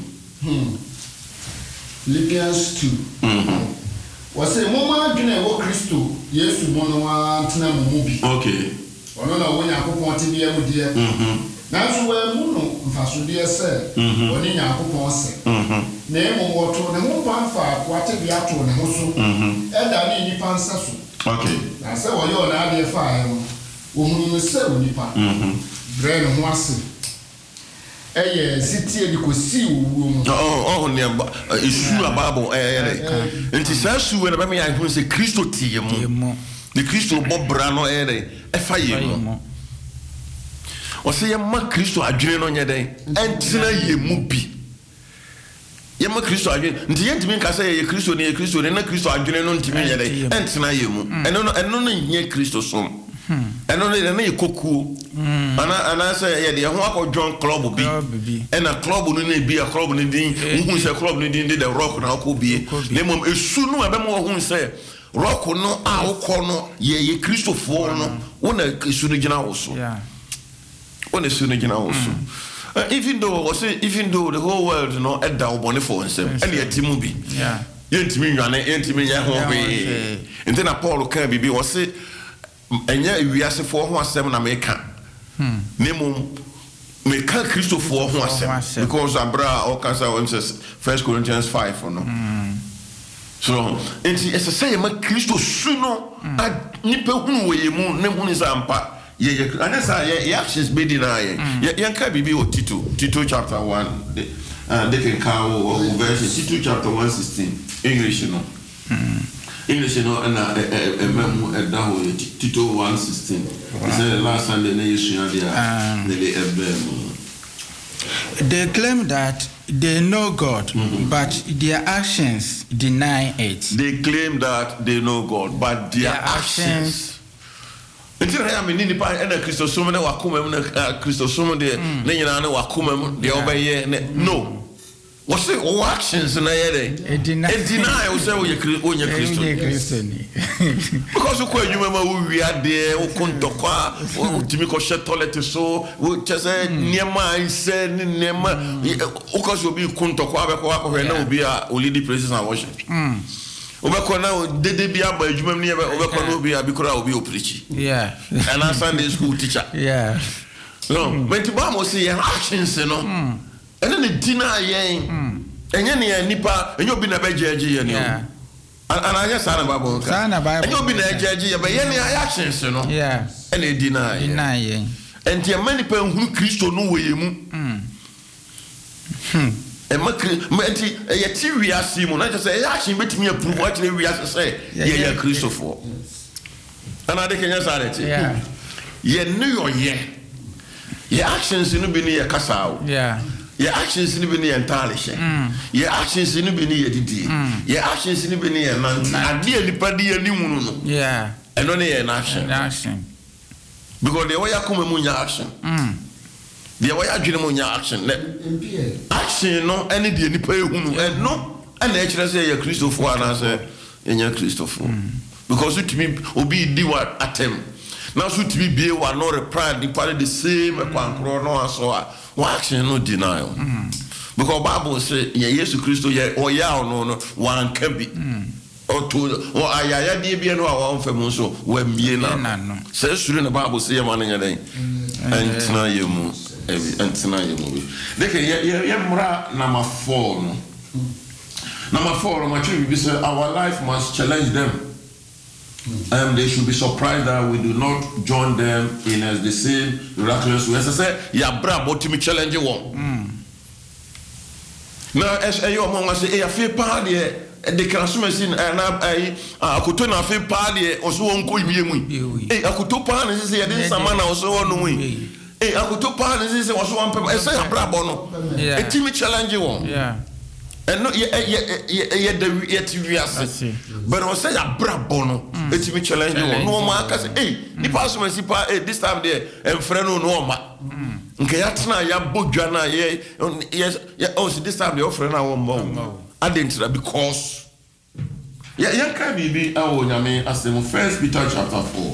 [SPEAKER 1] Philippians two mhm wɔsɛ moma adwene wɔ Kristo Yesu mo no antena mo mu bi
[SPEAKER 3] okay
[SPEAKER 1] ɔno na wɔn Yakobɔn te bia mu deɛ mhm nanso wɔ mu no mfasodeɛ sɛ wɔne Yakobɔn sɛ mhm na emu wɔto ne ho pamfa wɔte bia to ne ho so mhm ɛda ne nipa nsa so
[SPEAKER 3] okay
[SPEAKER 1] na sɛ wɔyɛ ɔna adeɛ fa ayɛ no wɔhunu sɛ nipa mhm brɛ ne ho ase ɛyɛ sitie de kosi wuwo mu
[SPEAKER 3] oh oh ne isu ababo ɛyɛ nti saa su we na bɛma yɛ hu sɛ Kristo tie mu ne Kristo bɔ bra no ɛyɛ ɛfa yɛ mu ɔsɛ yɛ ma Kristo adwene no nyɛ dɛn ɛntena yɛ mu bi yɛ ma Kristo adwene nti yɛ ntimi nka sɛ yɛ Kristo ne yɛ Kristo ne na Kristo adwene no ntimi nyɛ dɛn ɛntena yɛ mu ɛno no ɛno no nyɛ Kristo som ɛno no na yɛ kokuo ana ana sɛ yɛ de ho akɔ John club bi ɛna club no na bi a club no din hu sɛ club no din de the rock na akɔ bie na mom esu no abɛm wɔ hu sɛ rock no a wokɔ no yɛ yɛ Kristofoɔ no wona esu no gyina wo so wona esu no gyina wo so even though was even though the whole world you know ɛda wo bɔne for nsɛm ɛne yɛ timu bi yɛntimi nwane yɛntimi nyɛ ho hwee nti na Paul ka bibi wɔ se ɛnyɛ wiasefoɔ ho asɛm na meka nemo meka Kristofoɔ ho asɛm because abra all cancer on says First Corinthians five no so enti ɛsɛ sɛ yɛ ma Kristo su no a nipa hunu wɔ yɛ mu ne hunu sɛ ampa yɛ yɛ anasa yɛ actions be deny yɛ yɛ nka bibi wɔ Tito Tito chapter one and they can call verse Tito chapter one sixteen English no English no and a memo at down Tito one sixteen. He said last Sunday
[SPEAKER 2] they claim that they know God, mm-hmm. but their actions deny it.
[SPEAKER 3] They claim that they know God, but their, their actions. actions until I am in the part and a Christosum and Wakum Christosum de Nana Wakum, the obey no. What's it? All actions and I deny. Deny. We say we are Christian. Because we remember we are there. We can't talk. We Timiko shed toilet so. We just say Nema. I said Nema. Because we be can't talk. We we be a only the praises and worship. We be now. Dede be a by Jumem near. We be be a bikura. We be preach.
[SPEAKER 2] Yeah.
[SPEAKER 3] And a Sunday school teacher.
[SPEAKER 2] Yeah.
[SPEAKER 3] No. When Tibamo say actions, you know. And then the dinner yen, and any nipa, and you'll be a judge, you know. And I just said about Bible, and you'll be a judge, but any actions, you know.
[SPEAKER 2] Yeah,
[SPEAKER 3] and they deny,
[SPEAKER 2] deny,
[SPEAKER 3] and there are many people who Christo know where you move. And Mati, a Tyria Simon, I just say, actually, make me approve what we have to say. Yeah, Christopher. And I think it's yeah, yeah, New Year. Your actions in the Bini Casao.
[SPEAKER 2] Yeah.
[SPEAKER 3] Your actions in the Bini and Talish. Your actions in the Bini at the Your actions in the Bini and Nancy. And dearly Paddy and Nimuno.
[SPEAKER 2] Yeah.
[SPEAKER 3] And only an action.
[SPEAKER 2] Action.
[SPEAKER 3] Because the way I come among your action. The way I dream on your action. Action, no, any dear Nipa, and no, and actually say your Christopher and I say, in your Christopher. Because it to me will be the what attempt. Now should be be one not a pride the party the same a pancro no so one action no denial because Bible say yeah Jesus Christ yeah or yeah no no one can be or two or ayaya dey be no one fam so we mie na say sure the Bible say man nya den antina yemu antina yemu they can yeah yeah mra number four no number four my church be say our life must challenge them. Um, they should be surprised that we do not join them in as the same miraculous way. As I said, yeah, bra, but to me challenge one. Now, as you among us, I feel party. The Christmas in and I, I could turn a fair party or so on. Could be me. I could two pounds. This is a dinner man or so on the way. I could two pounds. This was one paper. I say a bra bono. A team challenge one. Yeah. And no, yeah, yeah, yeah, yeah, the yet we are saying, but I say a bra bono, it's me challenge. No man can say, hey, the pastor, hey, this time there, and friend no ma. nke ya tena ya bodwa na ye yes oh so this time the offering na won mo adentra because ya ya ka bibi awo nyame asem First Peter chapter four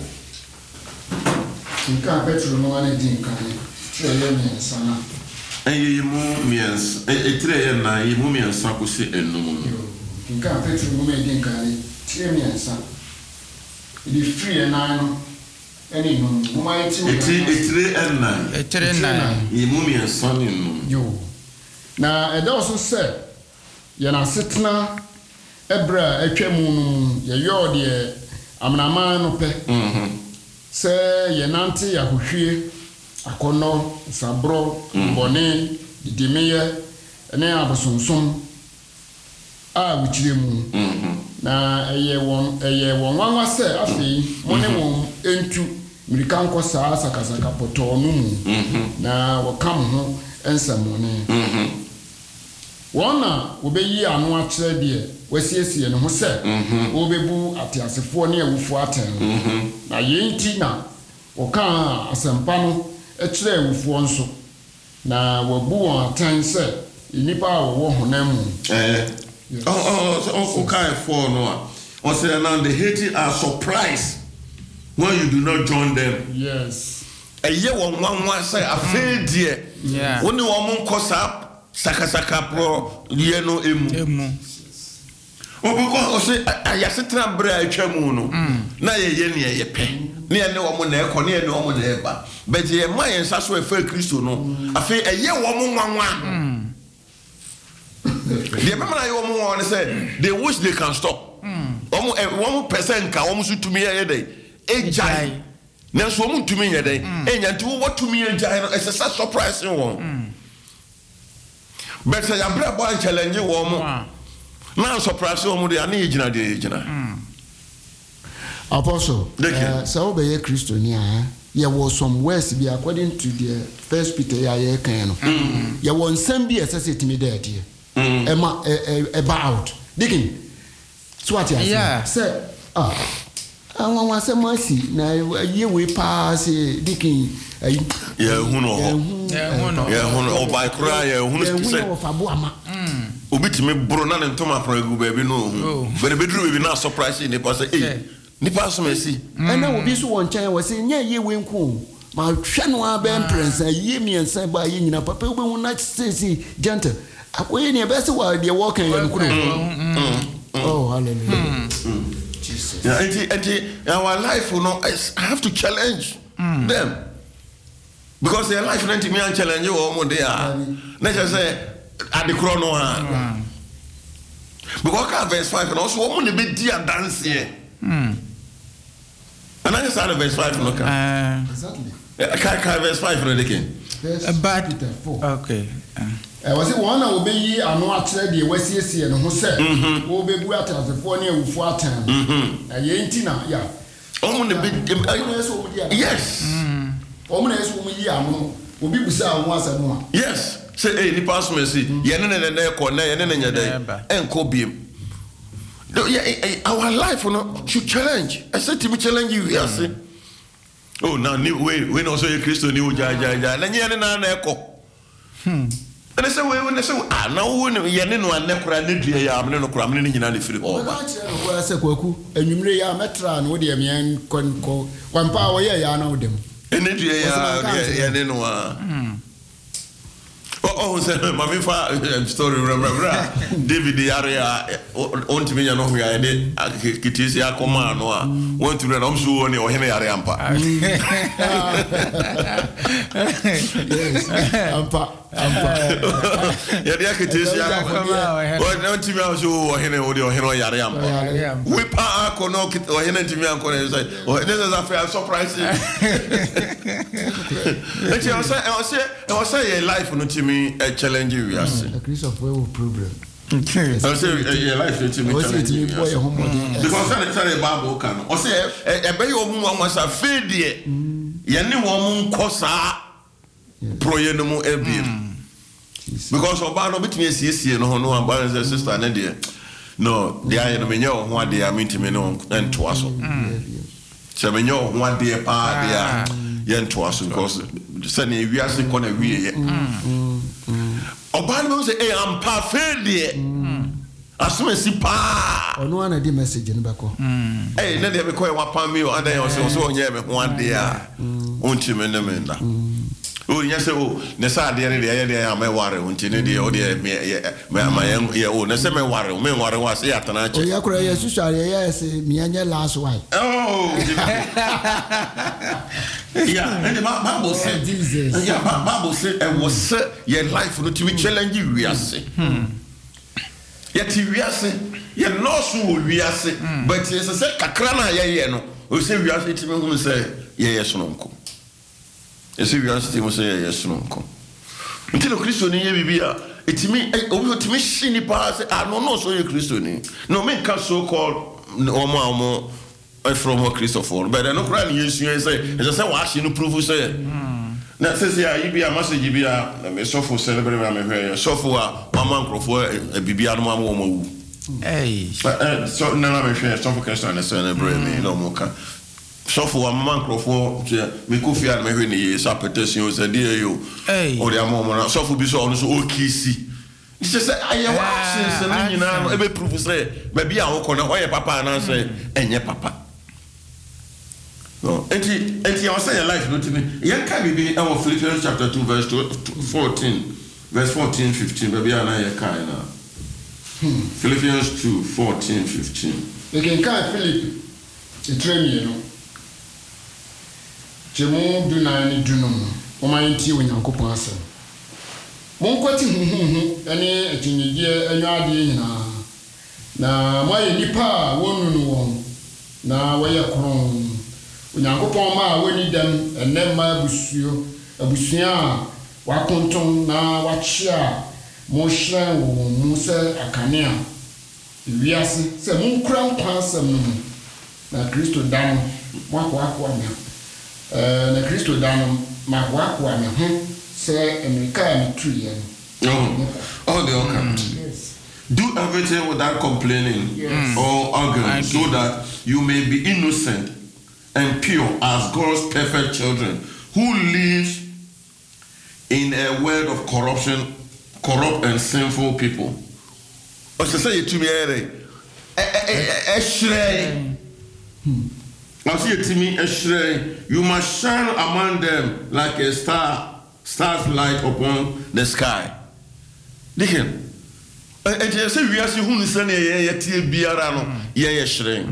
[SPEAKER 1] nka Petro no ane din kan tire ne sana
[SPEAKER 3] ayi mu miens e tire ye na yi mu miens ko se enum
[SPEAKER 1] nka Petro no me din kan tire miens di free na no eni no mo ma ti
[SPEAKER 3] e tire en na
[SPEAKER 2] e tire na
[SPEAKER 3] yi mu miens ni no
[SPEAKER 1] yo na e da so se ye na setna ebra atwa mu no ye yo de amnama no pe
[SPEAKER 3] mhm
[SPEAKER 1] se ye nante ya hwehwie akono sabro bone didimeye ene abosonsom a wuchire mu
[SPEAKER 3] mhm
[SPEAKER 1] na eye won eye won wanwa se afei mo ne won entu mirika nko saa sakasaka poto no mu na wakam ho ensamone
[SPEAKER 3] mhm
[SPEAKER 1] wona obeyi anu akire de wasiesie ne ho se obebu atiasefo ne awufo aten na yenti na oka asempa no ekire awufo nso na wabu won aten se inipa wo honam
[SPEAKER 3] eh oh oh oh okay for no o say now the Haiti are surprised when you do not join them.
[SPEAKER 1] Yes.
[SPEAKER 3] Eye won wanwa say afei de
[SPEAKER 2] yeah
[SPEAKER 3] woni wo mon kosa saka saka pro ye no emu
[SPEAKER 2] emu
[SPEAKER 3] o biko o say ayasetra bra atwa mu no na ye ye ne ye pe ne ye ne wo mo na ekọ ne ye ne wo mo na eba but ye ma ye nsa so efe Kristo no afei eye wo mo wanwa the people you want to say they wish they can stop. One one percent ka one su tumi ye dey. Ejai. Na so mu tumi ye dey. Enya nti what tumi ejai no it's a surprise one. But say abra boy challenge one. Na surprise one dey na ejina dey ejina.
[SPEAKER 1] Apostle, uh, so be a Christian here. There was some words be according to the First Peter ya kan no. There was some be assessed to me there here. Emma about digging. So what you say? Ah, I want some mercy. Now you we pass digging.
[SPEAKER 3] Yeah, who know?
[SPEAKER 2] yeah who know
[SPEAKER 3] Yeah, who know? By cry, who say? Obi timi bro na ntoma pragu baby no. But be do we na surprise ni pass eh. Ni pass mercy.
[SPEAKER 1] And now obi so won chan was say nya ye we nko. Ma hwe no abem prince ye mi ensan ba ye nyina papa obi hu na say gentle. Akoye ne be se wa de walk and oh hallelujah Jesus.
[SPEAKER 3] Yeah, and and our life you know I have to challenge them because their life not me and challenge you all there. Let's just say at the chrono ha. Because verse five and also woman be dear dance here. And I just started verse five no can.
[SPEAKER 1] Exactly.
[SPEAKER 3] Kai verse five no again.
[SPEAKER 2] But
[SPEAKER 1] Peter four.
[SPEAKER 2] okay
[SPEAKER 1] I was it one will be I know actually the Westie and who said, will be good at the four near four time. A yentina, yeah.
[SPEAKER 3] Only bit yes.
[SPEAKER 1] Omnes will be amo, will be beside once and more.
[SPEAKER 3] Yes. Say, hey, the pass mercy. Yanin and their corner, and then your day, and Kobe. Our life should challenge. I said to me, challenge you, yes. Oh, now, we we also a Christian new Jaja, and you're an echo. Hmm. And I say, when I say, ah, now when you're in one neck, I need you, I'm not cramming in the free. Oh,
[SPEAKER 1] I said, Koku, and you may have Metra and Woody and Conco, one power, yeah, I know them.
[SPEAKER 3] And it, yeah, yeah, yeah, oh, say, my father story, remember, David, the area, on to me, and no, I did, Kitisia command, went to the Omsu or Henry Arampa.
[SPEAKER 1] Ampa.
[SPEAKER 3] Yeah, the Kitisia, or not to me, also, Henry or Henry Arampa. We pa no kit or Henry to me, and say, oh, this is a fair surprise. I was say, I was say, life no to me. A challenge you are saying.
[SPEAKER 1] A Christopher will problem.
[SPEAKER 3] Okay. I say your life to me challenge you. Because I say Bible can. I say a bay of one was a failure. Yanni woman cosa proyenum ebim. Because of Bano between C C and no one balance a sister and dear. No, the I am in one day I mean to me no and to us. Seven one day pa there yen to us because sani wiase kɔ na wie ye oba no say eh am pa fe de asome si pa
[SPEAKER 1] ono ana di message ne bako
[SPEAKER 3] eh na de me kɔ wa pa mi o adan o so so onye me ho ade a onti me ne me nda o nya se o ne sa de ne de ye de ya me ware onti ne de o de me me ma ye o ne se me ware me ware wa se atana che
[SPEAKER 1] o ya kura ye sushare ye se mi anya last wife
[SPEAKER 3] oh yeah and the Bible said Jesus yeah Bible said and was your life no to challenge we ase yet we ase ye no so we ase but ye say kakra na ye ye no o say we ase ti me hu say ye ye so no nko ye say we ase ti me say ye ye so no nko nti no Kristo ni ye bibia etimi obi otimi shini pa say ah no no so ye Kristo ni no me can so called omo omo from Christopher but no cry ni yesu say e say wa ahye no prove say na say say ayi bia message bia me sofo celebrate me hwe sofo a mama nkrofo bibia no mama wo mawu
[SPEAKER 2] eh
[SPEAKER 3] so na na me hwe sofo question na celebrate me no mo ka sofo a mama nkrofo me kofi an me hwe ni yesu apetition say dey yo o dey mama na sofo bi so ono so okisi she say aye wa ahye say ni nyina no e be prove say ba bia wo kɔ na ho ye papa na say enye papa no, enti enti I say your life no to me. Yen ka bibi our Philippians chapter two verse fourteen, verse fourteen, fifteen. Baby ana ye ka na. Philippians two, fourteen, fifteen.
[SPEAKER 1] Again ka Philip itremi no. Chemo du na ni du no. O ma nti Onyankopɔn asɛm. Mon kwati huhuhu ene etinyidie anwa ade nyina. Na mo ye nipa wonu no won. Na wo ye kron Onyankopɔn ma woni dem enne ma abusuo abusua wakonton na wachia mo hran wo mu se akane a wiase se mo nkura nkwa asem no na Kristo dan mo akwa akwa me eh na Kristo dan ma akwa akwa me ho se America me tuye
[SPEAKER 3] no all the okay yes. Do everything without complaining yes. or arguing so that you may be innocent and pure as God's perfect children who live in a world of corruption, corrupt and sinful people. O se say to me ere e shre I see to me e shre you must shine among them like a star star's light upon the sky. Dikin e je say we ase hu ni se na ye ye tie biara no ye ye shre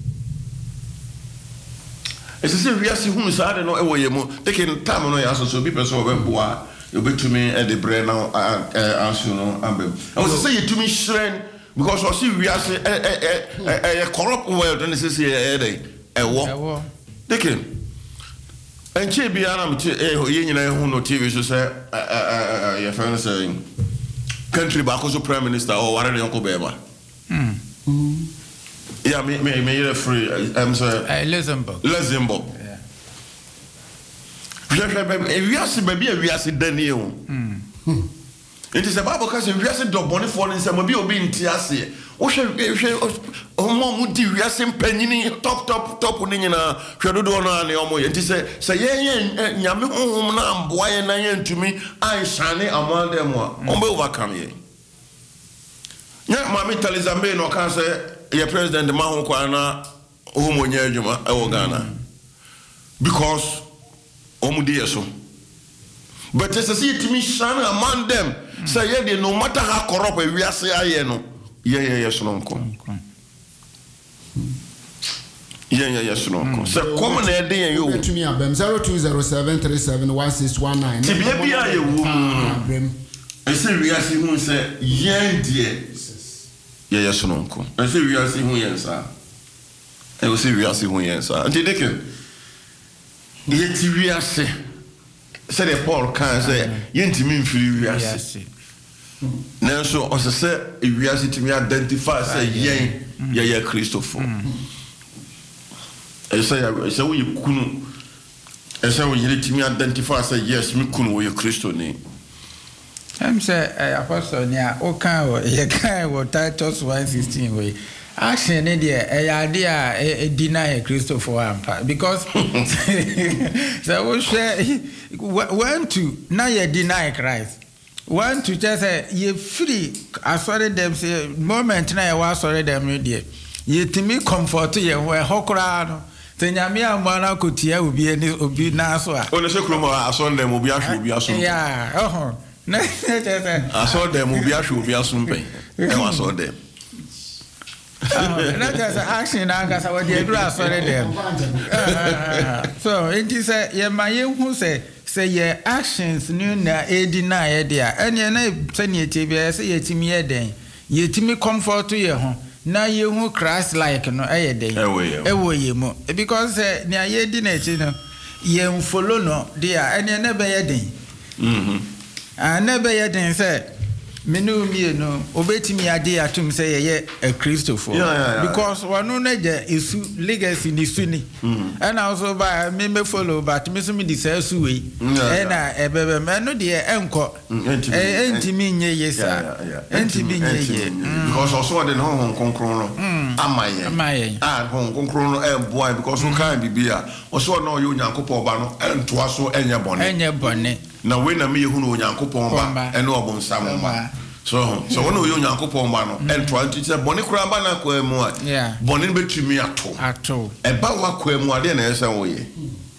[SPEAKER 3] It's say we are see who is I no e wo yemu taking time no ya so so bi person o be boa you be to me e de bre now answer no ambem I was say you to me shren because we see we are say e corrupt world and say say e dey e wo taking enche bia na me e ye nyina hu no T V so say e fan say country back so prime minister or whatever uncle beba mm yeah, me me me you're free. I'm sorry.
[SPEAKER 2] Uh, Luxembourg.
[SPEAKER 3] Luxembourg. Yeah. We are see baby we are see Daniel. Hmm. It is about because we are see the money falling some be obi ntiase. O hwe hwe o mo mu di we are see panyin top top top ni nyina hwe dodo no ane o mo ye. It is say say ye nyame honhom na amboa ye na ye ntumi an shane among them o. O be overcome ye. Nya mama Talizambe no kan say your president the man kwa na omo nya adwuma e wo Ghana because omo dey so but as see it me shine among them say yeah they no matter how corrupt we are say aye no yeah yeah yes no nko yeah yeah yes no nko say come na e dey you
[SPEAKER 1] to me abem zero two zero seven three seven one six one nine
[SPEAKER 3] ti bia bia ye wo abem e say we are see who say yen die yeah yes no nko I say we are see who yen sa I will say we are see who yen sa and they can yet we are say say the Paul can say yenti me mfiri we are say na so o say we are see to me identify say yen yeah yeah Christopher I say I say we kunu I say we yet to me identify say yes me kunu we Christo ni
[SPEAKER 2] I'm say apostle nia o kan o ye kan o Titus one sixteen we action ne de e ya de a e deny Christopher ampa because so we share want to now you deny Christ want to just say you free asore them say moment na you asore them there you timi comfort you we hokra no tenyame amana kotia obi ani obi na so a
[SPEAKER 3] o ne se kroma asore them obi ahwe obi aso
[SPEAKER 2] yeah oh na just say
[SPEAKER 3] asore them obi ahwe obi aso mpen e wa asore them
[SPEAKER 2] na just action na anga sa we dey do asore them so it is a ye maye hu say say your actions new na e deny there ene na say ne tibia say yetimi ye den yetimi comfort to ye ho na ye hu Christ like no e den e wo ye mo because ne aye di na chi no ye follow no there ene na be ye den mhm and na be ye den say menu mi no obetimi ade atum say ye a Christopher because wanu na je isu legacy ni suni and also by me me follow but me so me di say su we e na ebebe me no de enko e entimi nye yesa entimi nye ye
[SPEAKER 3] because also de no hon konkron no amaye
[SPEAKER 2] amaye
[SPEAKER 3] ah hon konkron no e boy because we kan bibia also no yo nyankopon ba no entoa so enye bone
[SPEAKER 2] enye bone
[SPEAKER 3] na we na me yehu no nyankopon ba ene obon sam ba so so when we nyankopon ba no entoa ntise bone kura ba na kwa mu a bone betumi ato
[SPEAKER 2] ato
[SPEAKER 3] e ba wa kwa mu ade na ese wo ye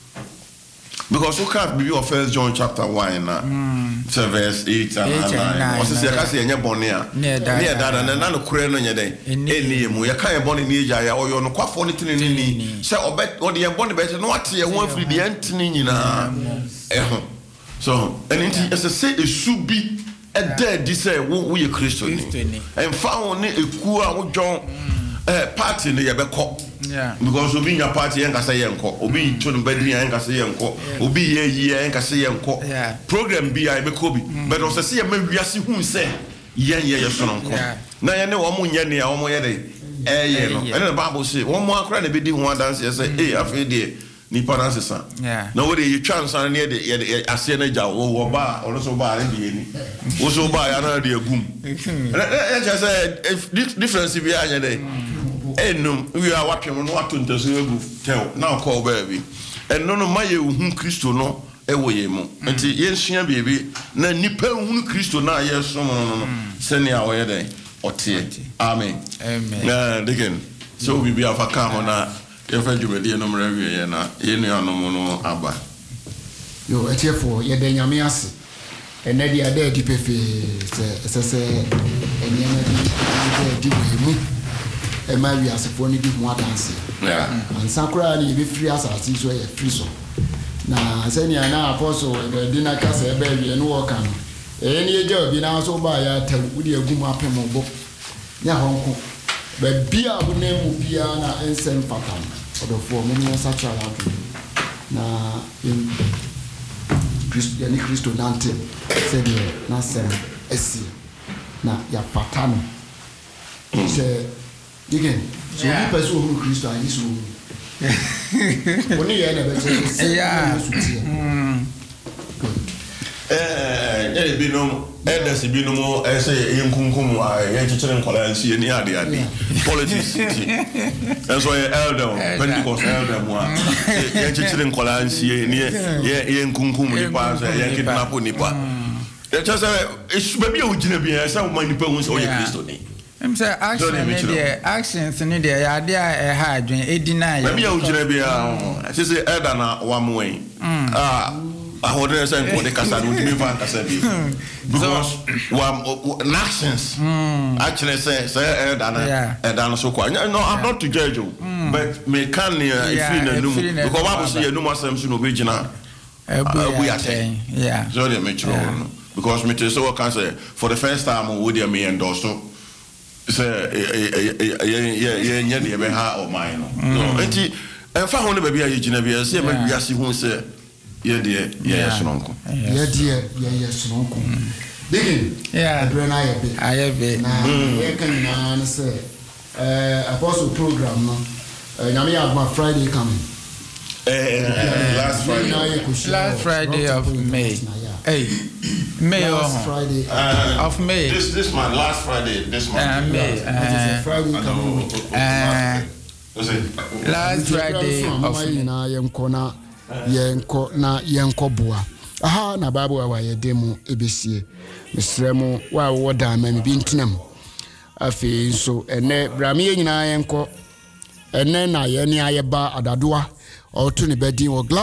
[SPEAKER 3] because we can't be of First John chapter one na mm. verse eight and nine o se se ka se enye bone a ne dada na na no kura no nye den eni mu ye kan bone ni eja ya oyo no kwafo ne tini ni se obet o de bone be no ate ye ho afiri de antini nyina eho so and it is a say it should be a dead this say wo ye Christo ni and found ne eku a wo jon eh party ne ye be ko yeah because obi nya party yen ka say yen ko obi to no badri yen ka say yen ko obi ye yi yen ka say yen ko program bi ai be ko bi but o say ye ma wiase hu say yen ye ye so no ko na ye ne wo mo nye ne a wo mo ye de eh ye no and the Bible say wo mo akra na be di ho dance say eh afi de ni parents sa na wo de you chance na ne de ase na ja wo wo ba o so ba re de ni wo so ba ya na de agum e just say difference bi anya de enum we are watching no ato ntaso egu tell now call baby and no no ma ye hu Kristo no e wo ye mu enti ye nsua bebe na nipa hu Kristo na ye so no no no se ne a wo ye den otie amen amen na digen so we be afaka ho na efa jumedi no mra wie ye na ye nu anom no aba
[SPEAKER 1] yo etiefo ye de nyame ase ene dia de di pefe se se se enye na di di mu e ma wi asefo ni di ho adanse
[SPEAKER 3] yeah
[SPEAKER 1] ansa kura ni be free asase so ye free so na seni ana apostle e di na kasa e ba wi no wo kan e ni eja obi na so ba ya tawu udi agum apem obo nya honko ba bia bu na mu bia na ensem fatam odofo mo ni sacha la na in Christ yani Christo dante se de na sem esi na ya fatano se again so you person who Christo and is who only ya na be say yeah mm
[SPEAKER 3] eh ya bi no elders bi no mo e say yenkunkum a ye chichire nkola nsi ni ade ade politics and so elder Pentecost elder mo a ye chichire nkola nsi ni ye yenkunkum ni pa so ye kidnap ni pa e just say baby o gina bi e say o man ni pa hu so ye Kristo ni
[SPEAKER 2] em say action ni dey actions ni dey ya dey e ha adwen e deny
[SPEAKER 3] baby o gina bi a say say elder na wa mo wen ah I would say for the Casa would be van Casa because one actions actually say say and and so quite no I'm not to judge you but me can if you know because what was you no more sense no original we are saying
[SPEAKER 2] yeah
[SPEAKER 3] so they make sure because me so can say for the first time would you me endorse so say yeah yeah yeah the be ha or mine no enti en fa ho no baby ayi gina bia say me biase hu say yeah dear yeah sononko
[SPEAKER 1] yeah dear yeah yeah sononko digin
[SPEAKER 2] yeah
[SPEAKER 1] adrena ya be
[SPEAKER 2] aye be
[SPEAKER 1] na we kan na na say eh apostle program no nyame ya agba Friday coming
[SPEAKER 3] eh last Friday
[SPEAKER 2] last Friday of May Hey, May
[SPEAKER 1] last Friday
[SPEAKER 3] Uh,
[SPEAKER 2] of May.
[SPEAKER 3] This this month, last Friday, this month.
[SPEAKER 2] Uh, May.
[SPEAKER 1] that is a
[SPEAKER 2] Uh,
[SPEAKER 1] Friday
[SPEAKER 3] I
[SPEAKER 1] coming
[SPEAKER 3] know.
[SPEAKER 1] week.
[SPEAKER 2] uh, last Friday of
[SPEAKER 1] May na yenko na yenko na yenko boa aha na babu wa yede mu ebesie mesrɛ mu wa wo da ma me bi ntenam afi so ene brame ye nyina yenko ene na ye ne ayeba adadoa ɔto ne badin wɔ